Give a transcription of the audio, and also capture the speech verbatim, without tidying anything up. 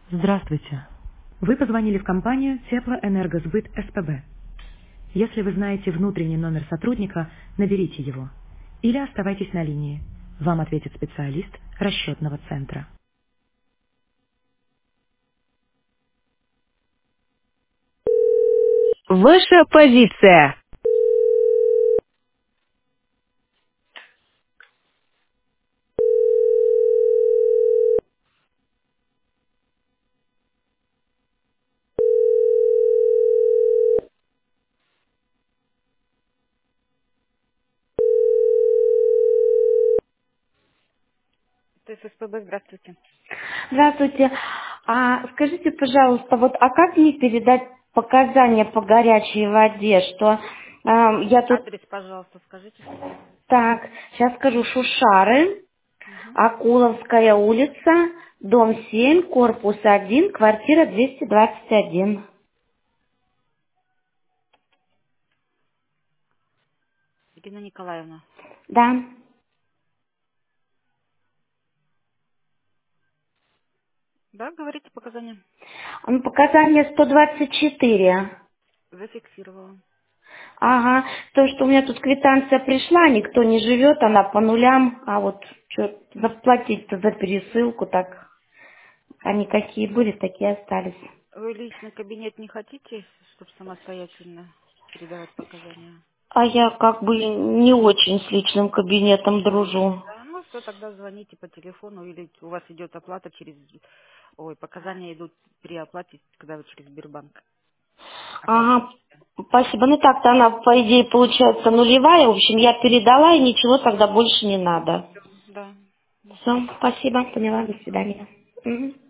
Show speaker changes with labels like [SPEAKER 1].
[SPEAKER 1] Здравствуйте. Вы позвонили в компанию Теплоэнергосбыт СПБ. Если вы знаете внутренний номер сотрудника, наберите его. Или оставайтесь на линии. Вам ответит специалист расчетного центра.
[SPEAKER 2] Ваша позиция.
[SPEAKER 3] То есть СПБ, здравствуйте.
[SPEAKER 4] Здравствуйте. А скажите, пожалуйста, вот а как мне передать показания по горячей воде, что а, я тут
[SPEAKER 3] Адрес, пожалуйста, скажите.
[SPEAKER 4] так, сейчас скажу, Шушары,
[SPEAKER 3] Угу.
[SPEAKER 4] Акуловская улица, дом семь, корпус один, квартира двести двадцать один.
[SPEAKER 3] Ирина Николаевна.
[SPEAKER 4] Да.
[SPEAKER 3] Да, говорите показания.
[SPEAKER 4] Ну, показания сто двадцать четыре.
[SPEAKER 3] Зафиксировала.
[SPEAKER 4] Ага, то, что у меня тут квитанция пришла, никто не живет, она по нулям, а вот что заплатить-то за пересылку, так они какие были, такие остались.
[SPEAKER 3] Вы лично кабинет не хотите, чтобы самостоятельно передавать показания?
[SPEAKER 4] А я как бы не очень с личным кабинетом дружу.
[SPEAKER 3] Да, ну все, тогда звоните по телефону, или у вас идет оплата через... Ой, показания идут при оплате, когда вы через Сбербанк
[SPEAKER 4] Ага,
[SPEAKER 3] оплачиваете.
[SPEAKER 4] спасибо. Ну так-то она, по идее, получается нулевая. В общем, я передала, и ничего тогда больше не надо.
[SPEAKER 3] Да.
[SPEAKER 4] Все, спасибо, поняла, до
[SPEAKER 3] Мгм.
[SPEAKER 4] свидания. Мгм.